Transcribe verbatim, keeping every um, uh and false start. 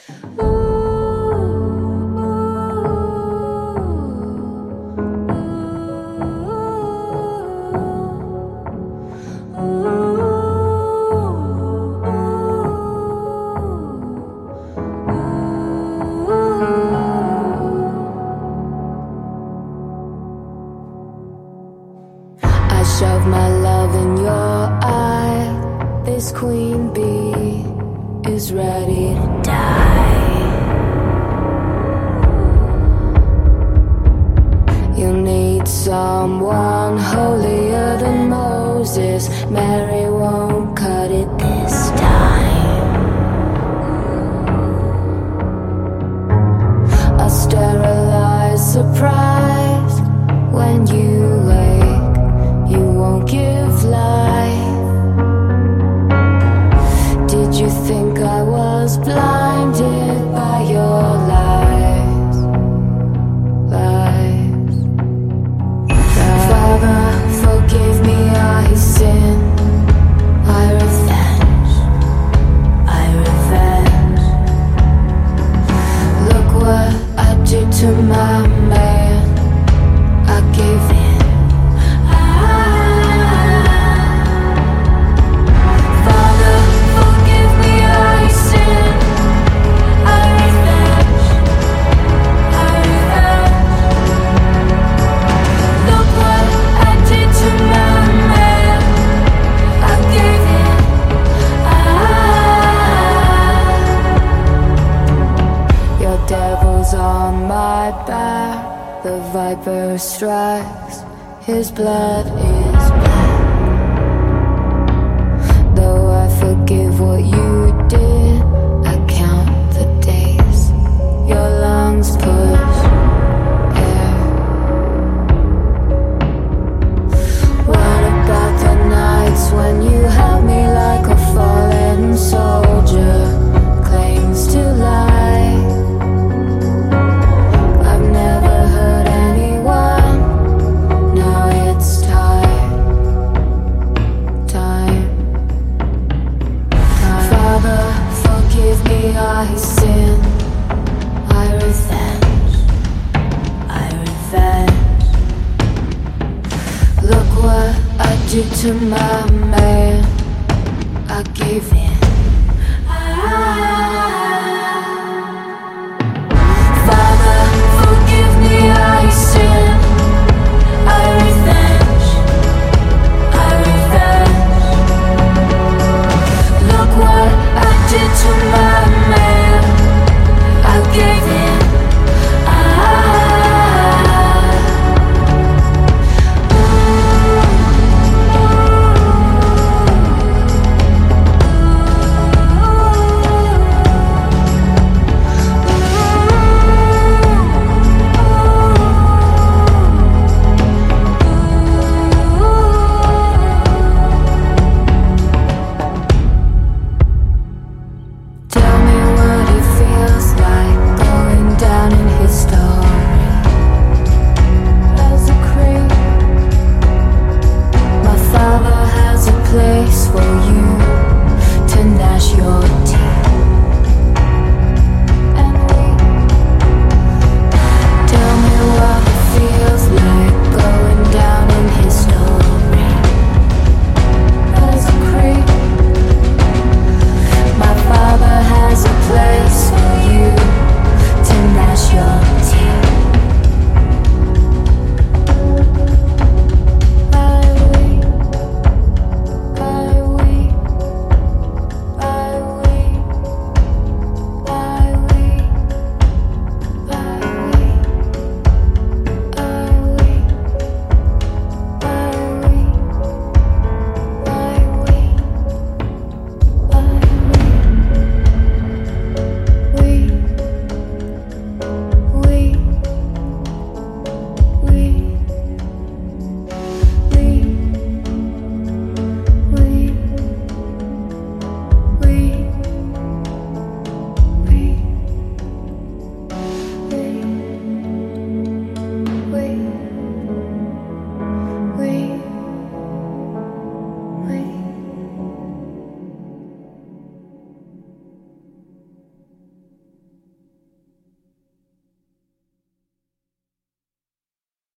Shove my love in your eye. This queen bee is ready to die. You need someone holier than Moses. Mary won't cut it this time. A sterilized surprise when you wake. You won't give life. Did you think I was blinded by your lies? Lies. Father, forgive me, I sin. I revenge. I revenge. Look what I did to my man. I gave in. On my back, the viper strikes. His blood is black. Though I forgive what you did, I count the days. Your lungs push air. What about the nights when you held me like a fallen soldier clings to life? I sin, I revenge, I revenge. Look what I did to my